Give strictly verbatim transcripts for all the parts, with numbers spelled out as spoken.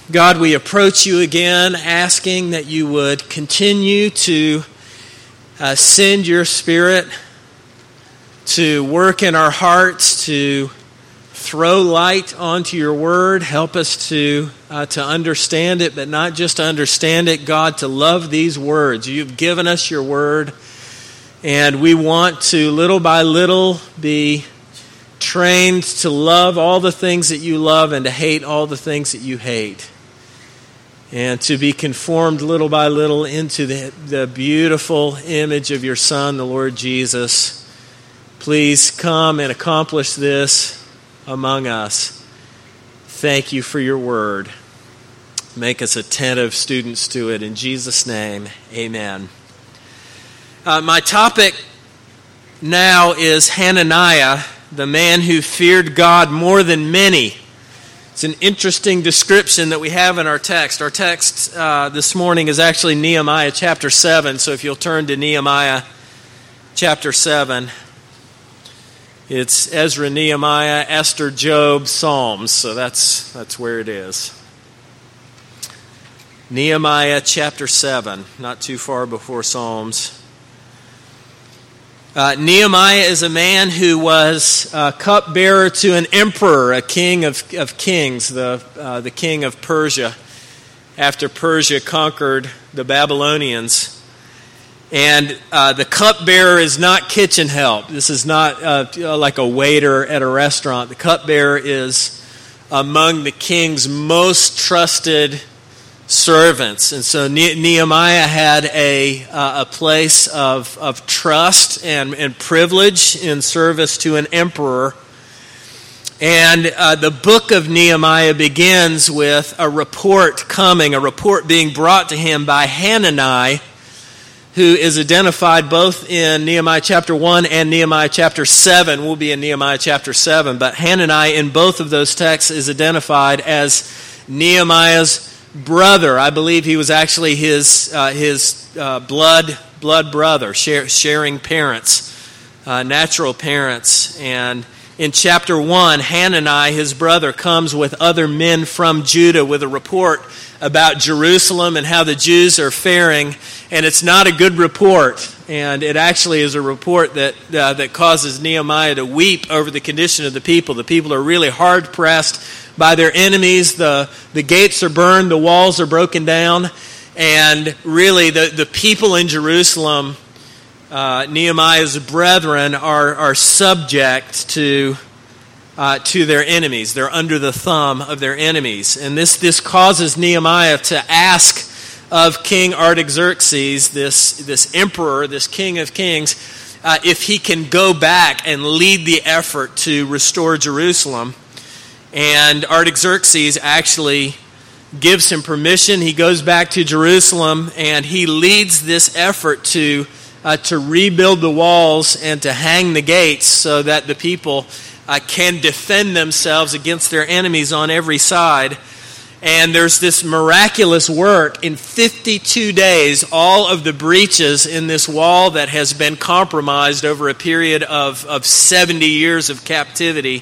God, we approach you again asking that you would continue to uh, send your Spirit to work in our hearts, to throw light onto your word. Help us to uh, to understand it, but not just to understand it, God, to love these words. You've given us your word, and we want to, little by little, be trained to love all the things that you love and to hate all the things that you hate. And to be conformed little by little into the, the beautiful image of your Son, the Lord Jesus. Please come and accomplish this among us. Thank you for your word. Make us attentive students to it. In Jesus' name, amen. Uh, my topic now is Hananiah, the man who feared God more than many. It's an interesting description that we have in our text. Our text uh, this morning is actually Nehemiah chapter seven. So if you'll turn to Nehemiah chapter seven. It's Ezra, Nehemiah, Esther, Job, Psalms. So that's that's where it is. Nehemiah chapter seven, not too far before Psalms. Uh, Nehemiah is a man who was a cupbearer to an emperor, a king of, of kings, the, uh, the king of Persia, after Persia conquered the Babylonians. And uh, the cupbearer is not kitchen help. This is not uh, like a waiter at a restaurant. The cupbearer is among the king's most trusted servants. And so Nehemiah had a uh, a place of, of trust and, and privilege in service to an emperor. And uh, the book of Nehemiah begins with a report coming, a report being brought to him by Hanani, who is identified both in Nehemiah chapter one and Nehemiah chapter seven. We'll be in Nehemiah chapter seven. But Hanani in both of those texts is identified as Nehemiah's brother. I believe he was actually his uh, his uh, blood blood brother, share, sharing parents, uh, natural parents. And in chapter one, Hanani, his brother, comes with other men from Judah with a report about Jerusalem and how the Jews are faring. And it's not a good report. And it actually is a report that uh, that causes Nehemiah to weep over the condition of the people. The people are really hard pressed by their enemies. The, the gates are burned, the walls are broken down, and really the, the people in Jerusalem, uh, Nehemiah's brethren, are, are subject to uh, to their enemies. They're under the thumb of their enemies. And this, this causes Nehemiah to ask of King Artaxerxes, this, this emperor, this king of kings, uh, if he can go back and lead the effort to restore Jerusalem. And Artaxerxes actually gives him permission. He goes back to Jerusalem and he leads this effort to uh, to rebuild the walls and to hang the gates so that the people uh, can defend themselves against their enemies on every side. And there's this miraculous work. In fifty-two days, all of the breaches in this wall that has been compromised over a period of, of seventy years of captivity,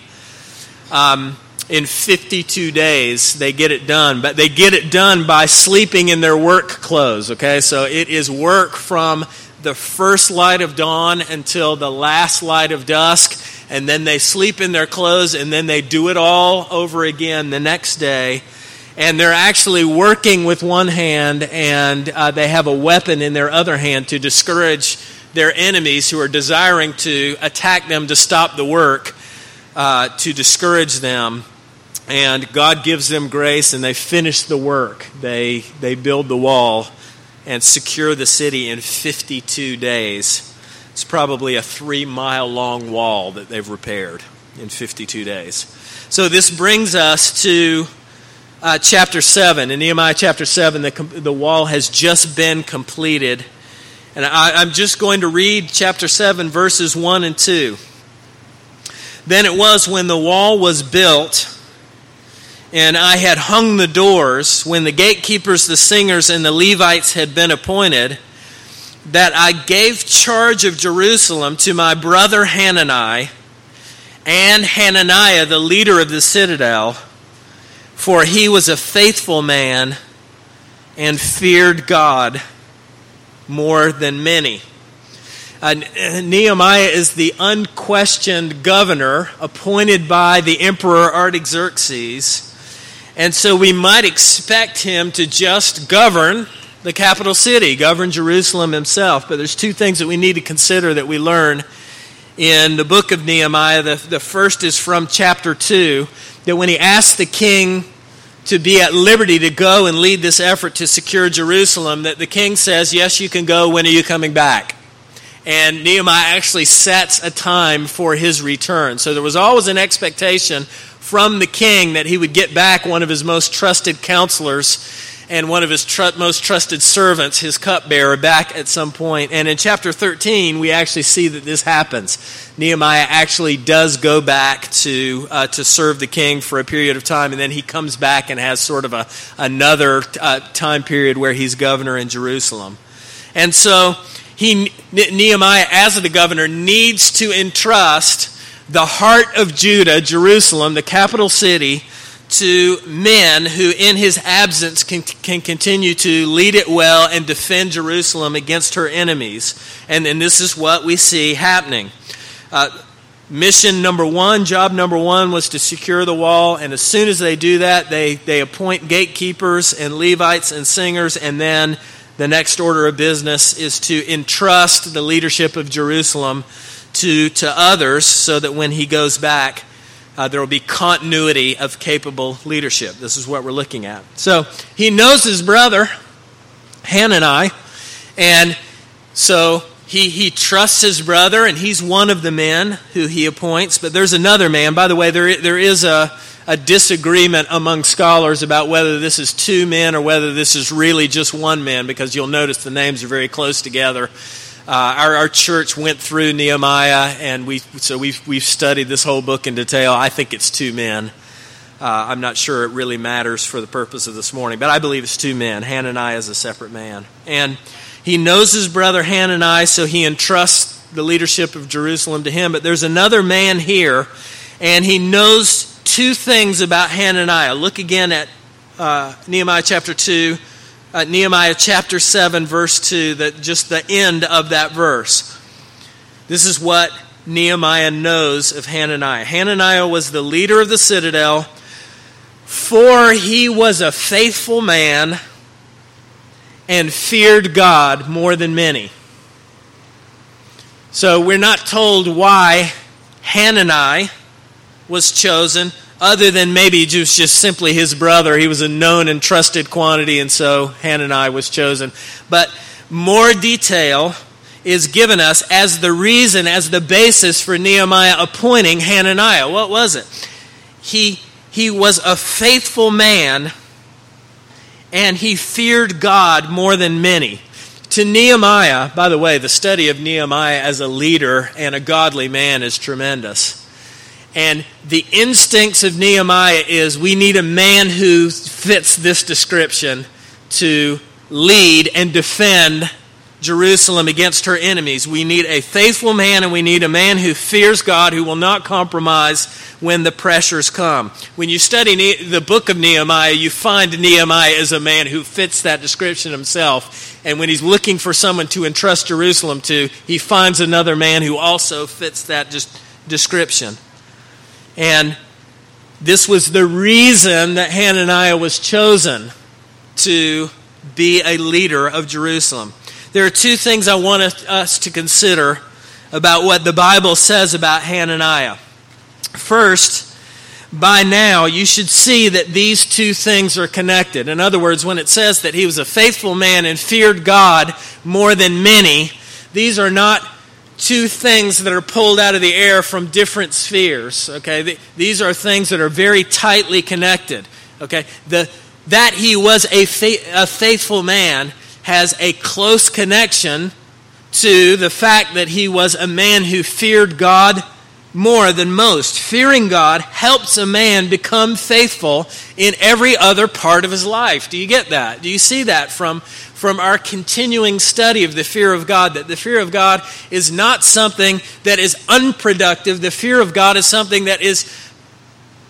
um, in fifty-two days, they get it done. But they get it done by sleeping in their work clothes, okay? So it is work from the first light of dawn until the last light of dusk. And then they sleep in their clothes, and then they do it all over again the next day. And they're actually working with one hand, and uh, they have a weapon in their other hand to discourage their enemies who are desiring to attack them to stop the work, uh, to discourage them. And God gives them grace, and they finish the work. They they build the wall and secure the city in fifty-two days. It's probably a three-mile long wall that they've repaired in fifty-two days. So this brings us to uh, chapter seven. In Nehemiah chapter seven, the, the wall has just been completed. And I, I'm just going to read chapter seven, verses one and two. Then it was when the wall was built, and I had hung the doors, when the gatekeepers, the singers, and the Levites had been appointed, that I gave charge of Jerusalem to my brother Hanani and Hananiah, the leader of the citadel, For he was a faithful man and feared God more than many. Uh, Nehemiah is the unquestioned governor appointed by the Emperor Artaxerxes. And so we might expect him to just govern the capital city, govern Jerusalem himself. But there's two things that we need to consider that we learn in the book of Nehemiah. The, the first is from chapter two, that when he asked the king to be at liberty to go and lead this effort to secure Jerusalem, that the king says, yes, you can go. When are you coming back? And Nehemiah actually sets a time for his return. So there was always an expectation from the king that he would get back one of his most trusted counselors and one of his tr- most trusted servants, his cupbearer, back at some point. And in chapter thirteen, we actually see that this happens. Nehemiah actually does go back to uh, to serve the king for a period of time, and then he comes back and has sort of a another uh, time period where he's governor in Jerusalem. And so he Nehemiah, as the governor, needs to entrust the heart of Judah, Jerusalem, the capital city, to men who in his absence can, can continue to lead it well and defend Jerusalem against her enemies. And, and this is what we see happening. Uh, mission number one, job number one was to secure the wall. And as soon as they do that, they, they appoint gatekeepers and Levites and singers. And then the next order of business is to entrust the leadership of Jerusalem to, to others so that when he goes back, Uh, there will be continuity of capable leadership. This is what we're looking at. So he knows his brother, Hanani, and so he, he trusts his brother, and he's one of the men who he appoints. But there's another man. By the way, there there is a, a disagreement among scholars about whether this is two men or whether this is really just one man, because you'll notice the names are very close together. Uh, our, our church went through Nehemiah, and we so we've we've studied this whole book in detail. I think it's two men. Uh, I'm not sure it really matters for the purpose of this morning, but I believe it's two men. Hanani is a separate man, and he knows his brother Hanani, so he entrusts the leadership of Jerusalem to him. But there's another man here, and he knows two things about Hananiah. Look again at uh, Nehemiah chapter two. Uh, Nehemiah chapter seven, verse two, that just the end of that verse. This is what Nehemiah knows of Hananiah. Hananiah was the leader of the citadel, for he was a faithful man and feared God more than many. So we're not told why Hanani was chosen, other than maybe just, just simply his brother. He was a known and trusted quantity, and so Hanani was chosen. But more detail is given us as the reason, as the basis for Nehemiah appointing Hananiah. What was it? He, he was a faithful man, and he feared God more than many. To Nehemiah, by the way, the study of Nehemiah as a leader and a godly man is tremendous. And the instincts of Nehemiah is we need a man who fits this description to lead and defend Jerusalem against her enemies. We need a faithful man, and we need a man who fears God, who will not compromise when the pressures come. When you study the book of Nehemiah, you find Nehemiah as a man who fits that description himself. And when he's looking for someone to entrust Jerusalem to, he finds another man who also fits that just description. And this was the reason that Hananiah was chosen to be a leader of Jerusalem. There are two things I want us to consider about what the Bible says about Hananiah. First, by now you should see that these two things are connected. In other words, when it says that he was a faithful man and feared God more than many, these are not two things that are pulled out of the air from different spheres. Okay, these are things that are very tightly connected. Okay, the that he was a, fa- a faithful man has a close connection to the fact that he was a man who feared God more than most. Fearing God helps a man become faithful in every other part of his life. Do you get that? Do you see that from from our continuing study of the fear of God, that the fear of God is not something that is unproductive. The fear of God is something that is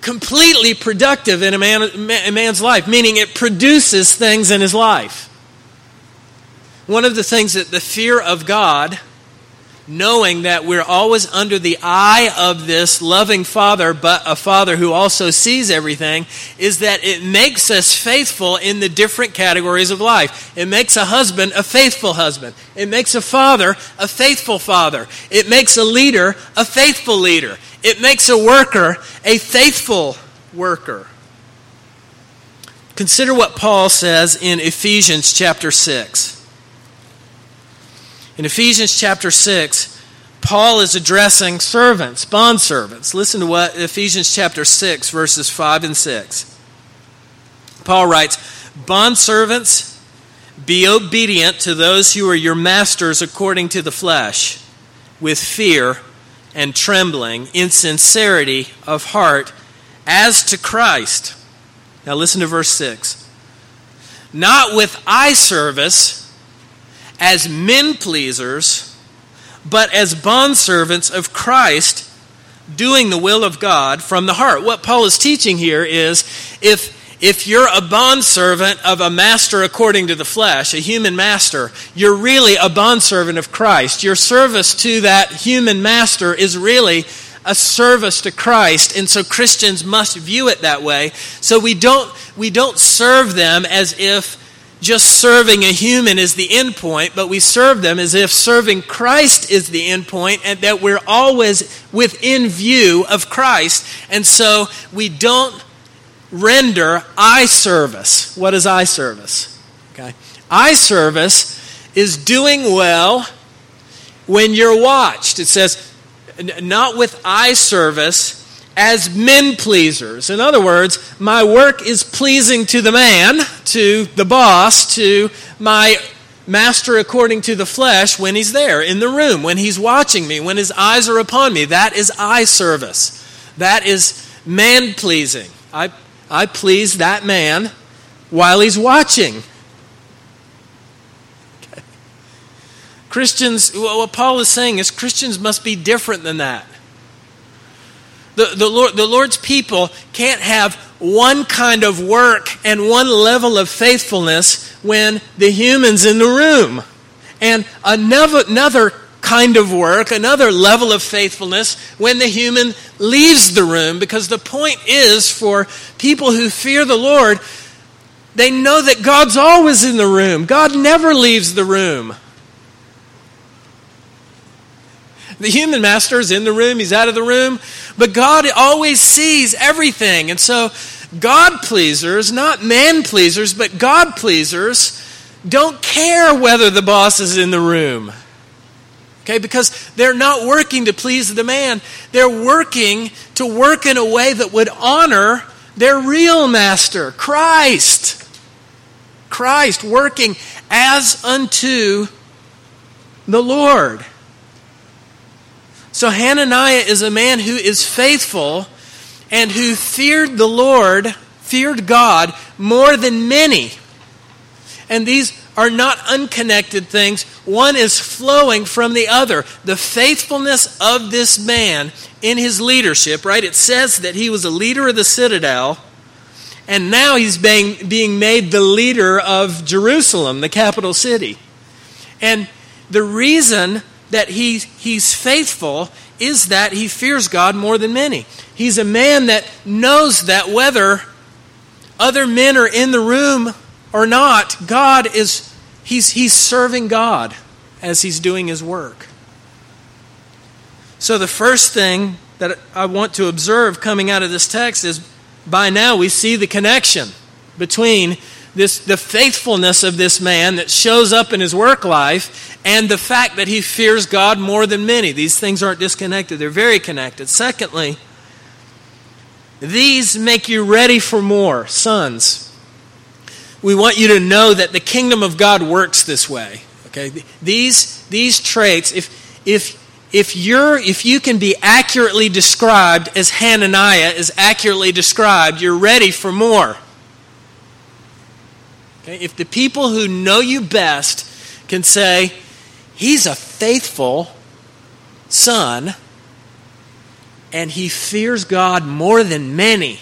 completely productive in a, man, a man's life, meaning it produces things in his life. One of the things that the fear of God, knowing that we're always under the eye of this loving Father, but a Father who also sees everything, is that it makes us faithful in the different categories of life. It makes a husband a faithful husband. It makes a father a faithful father. It makes a leader a faithful leader. It makes a worker a faithful worker. Consider what Paul says in Ephesians chapter six. In Ephesians chapter six, Paul is addressing servants, bondservants. Listen to what Ephesians chapter six, verses five and six. Paul writes, "Bondservants, be obedient to those who are your masters according to the flesh, with fear and trembling, in sincerity of heart, as to Christ." Now listen to verse six. "Not with eye service, as men pleasers, but as bondservants of Christ, doing the will of God from the heart." What Paul is teaching here is, if if you're a bondservant of a master according to the flesh, a human master, you're really a bondservant of Christ. Your service to that human master is really a service to Christ, and so Christians must view it that way. So we don't we don't serve them as if just serving a human is the end point, but we serve them as if serving Christ is the end point, and that we're always within view of Christ. And so we don't render eye service. What is eye service? Okay. Eye service is doing well when you're watched. It says, not with eye service as men pleasers. In other words, my work is pleasing to the man, to the boss, to my master according to the flesh when he's there in the room, when he's watching me, when his eyes are upon me. That is eye service. That is man pleasing. I, I please that man while he's watching. Okay. Christians, what Paul is saying is Christians must be different than that. The, the, Lord, the Lord's people can't have one kind of work and one level of faithfulness when the human's in the room, and another, another kind of work, another level of faithfulness when the human leaves the room. Because the point is, for people who fear the Lord, they know that God's always in the room. God never leaves the room. The human master is in the room, he's out of the room, but God always sees everything. And so God pleasers, not man pleasers, but God pleasers, don't care whether the boss is in the room. Okay, because they're not working to please the man. They're working to work in a way that would honor their real master, Christ. Christ, working as unto the Lord. So Hananiah is a man who is faithful and who feared the Lord, feared God more than many. And these are not unconnected things. One is flowing from the other. The faithfulness of this man in his leadership, right? It says that he was a leader of the citadel, and now he's being, being made the leader of Jerusalem, the capital city. And the reason that he, he's faithful is that he fears God more than many. He's a man that knows that whether other men are in the room or not, God is, he's, he's serving God as he's doing his work. So the first thing that I want to observe coming out of this text is, by now we see the connection between this, the faithfulness of this man that shows up in his work life, and the fact that he fears God more than many. These things aren't disconnected. They're very connected. Secondly, these make you ready for more. Sons, we want you to know that the kingdom of God works this way. Okay, These, these traits, if, if, if, you're, if you can be accurately described as Hananiah is accurately described, you're ready for more. Okay? If the people who know you best can say, he's a faithful son, and he fears God more than many.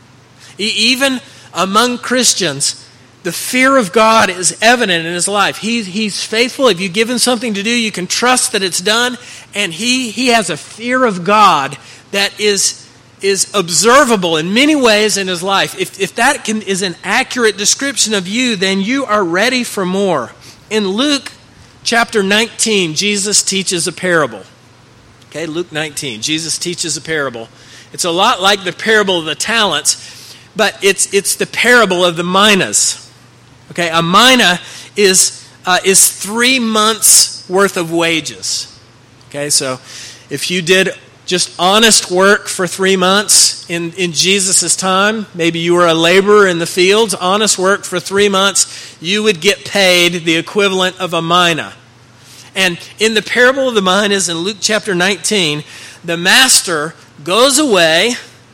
Even among Christians, the fear of God is evident in his life. He, he's faithful. If you give him something to do, you can trust that it's done. And he, he has a fear of God that is, is observable in many ways in his life. If, if that can, is an accurate description of you, then you are ready for more. In Luke chapter nineteen, Jesus teaches a parable. Okay, Luke nineteen, Jesus teaches a parable. It's a lot like the parable of the talents, but it's it's the parable of the minas. Okay, a mina is uh, is three months worth of wages. Okay, so if you did just honest work for three months in, in Jesus' time, maybe you were a laborer in the fields, honest work for three months, you would get paid the equivalent of a mina. And in the parable of the minas in Luke chapter nineteen, the master goes away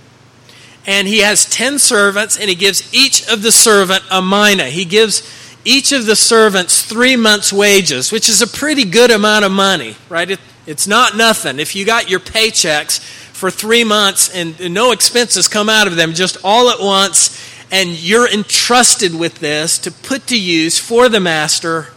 and he has ten servants, and he gives each of the servant a mina. He gives each of the servants three months' wages, which is a pretty good amount of money, right? It, it's not nothing. If you got your paychecks for three months and, and no expenses come out of them, just all at once, and you're entrusted with this to put to use for the master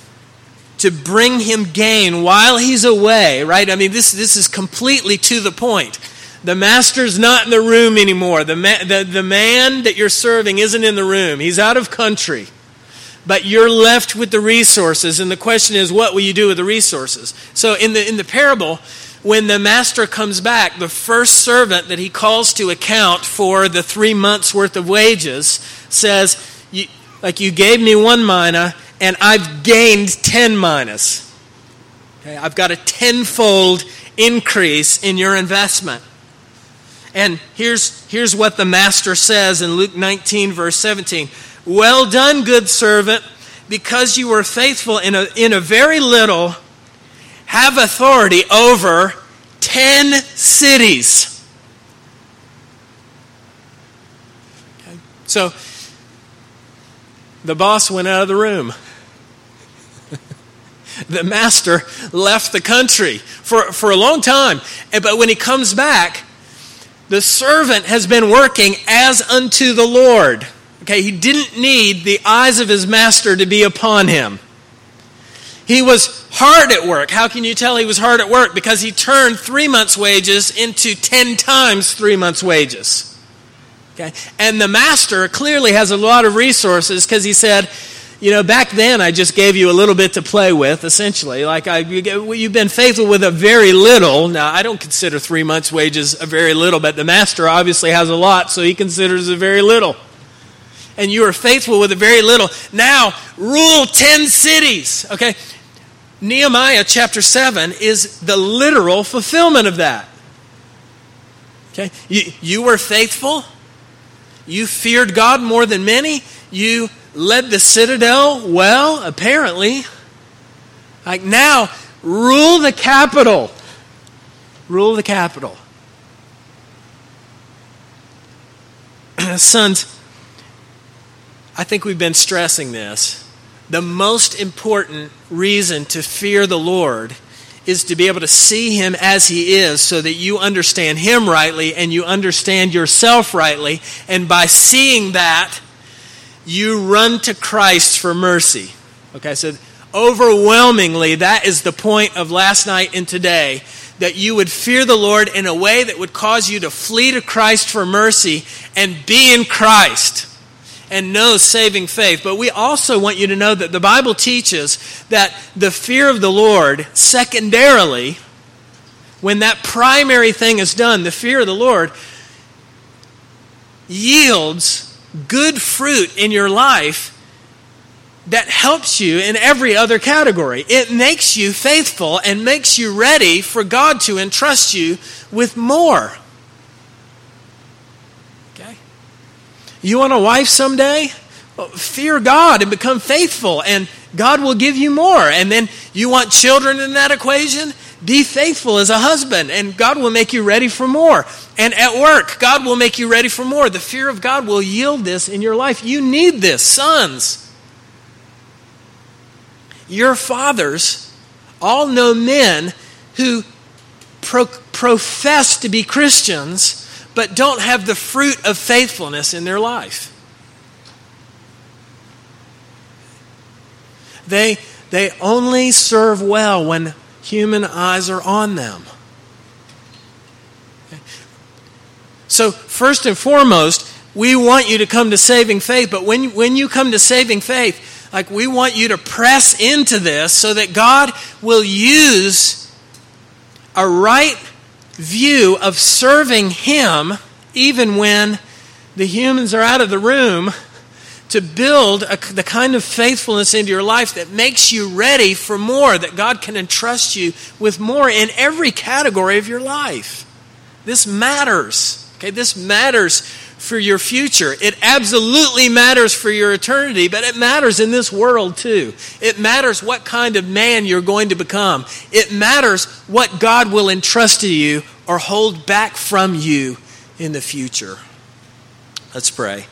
to bring him gain while he's away, right? I mean, this, this is completely to the point. The master's not in the room anymore. The, ma- the, the man that you're serving isn't in the room. He's out of country. But you're left with the resources, and the question is, what will you do with the resources? So in the in the parable, when the master comes back, the first servant that he calls to account for the three months' worth of wages says, you, like, you gave me one mina, and I've gained ten minas. Okay, I've got a tenfold increase in your investment. And here's, here's what the master says in Luke nineteen, verse seventeen. Well done, good servant, because you were faithful in a, in a very little, have authority over ten cities. Okay. So, the boss went out of the room. The master left the country for, for a long time. But when he comes back, the servant has been working as unto the Lord. Okay, he didn't need the eyes of his master to be upon him. He was hard at work. How can you tell he was hard at work? Because he turned three months' wages into ten times three months' wages. Okay, and the master clearly has a lot of resources because he said, you know, back then I just gave you a little bit to play with, essentially. Like, I, you've been faithful with a very little. Now, I don't consider three months' wages a very little, but the master obviously has a lot, so he considers it very little. And you are faithful with a very little. Now, rule ten cities. Okay, Nehemiah chapter seven is the literal fulfillment of that. Okay, you, you were faithful. You feared God more than many. You led the citadel well, apparently. Like, now, rule the capital. Rule the capital. Sons, I think we've been stressing this. The most important reason to fear the Lord is to be able to see Him as He is so that you understand Him rightly and you understand yourself rightly. And by seeing that, you run to Christ for mercy. Okay, so overwhelmingly, that is the point of last night and today, that you would fear the Lord in a way that would cause you to flee to Christ for mercy and be in Christ and know saving faith. But we also want you to know that the Bible teaches that the fear of the Lord, secondarily, when that primary thing is done, the fear of the Lord yields good fruit in your life that helps you in every other category. It makes you faithful and makes you ready for God to entrust you with more. Okay? You want a wife someday? Well, fear God and become faithful, and God will give you more. And then you want children in that equation? Be faithful as a husband, and God will make you ready for more. And at work, God will make you ready for more. The fear of God will yield this in your life. You need this, sons. Your fathers all know men who pro- profess to be Christians, but don't have the fruit of faithfulness in their life. They, they only serve well when human eyes are on them. So first and foremost, we want you to come to saving faith, but when, when you come to saving faith, like we want you to press into this so that God will use a right view of serving Him even when the humans are out of the room, to build a, the kind of faithfulness into your life that makes you ready for more, that God can entrust you with more in every category of your life. This matters. Okay, this matters for your future. It absolutely matters for your eternity, but it matters in this world too. It matters what kind of man you're going to become. It matters what God will entrust to you or hold back from you in the future. Let's pray.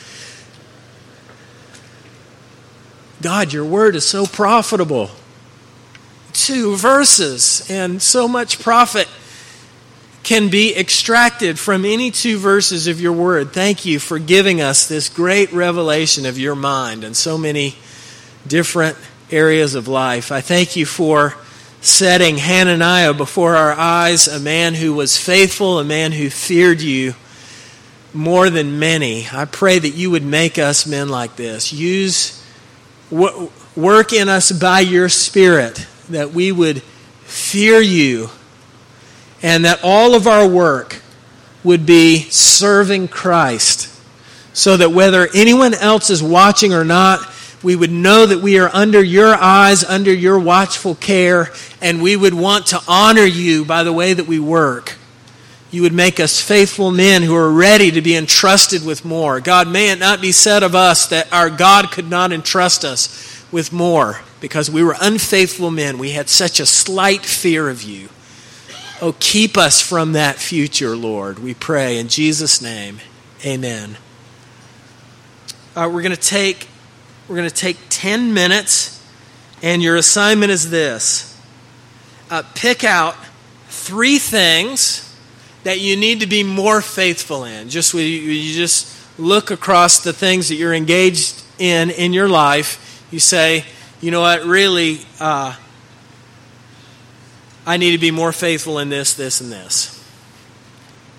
God, your word is so profitable. Two verses and so much profit can be extracted from any two verses of your word. Thank you for giving us this great revelation of your mind in so many different areas of life. I thank you for setting Hananiah before our eyes, a man who was faithful, a man who feared you more than many. I pray that you would make us men like this. Use Work in us by your Spirit, that we would fear you, and that all of our work would be serving Christ, so that whether anyone else is watching or not, we would know that we are under your eyes, under your watchful care, and we would want to honor you by the way that we work. You would make us faithful men who are ready to be entrusted with more. God, may it not be said of us that our God could not entrust us with more because we were unfaithful men. We had such a slight fear of you. Oh, keep us from that future, Lord. We pray in Jesus' name. Amen. Uh, we're going to take we're going to take ten minutes, and your assignment is this: uh, pick out three things that you need to be more faithful in. Just you, you just look across the things that you're engaged in in your life. You say, you know what, really, uh, I need to be more faithful in this, this, and this.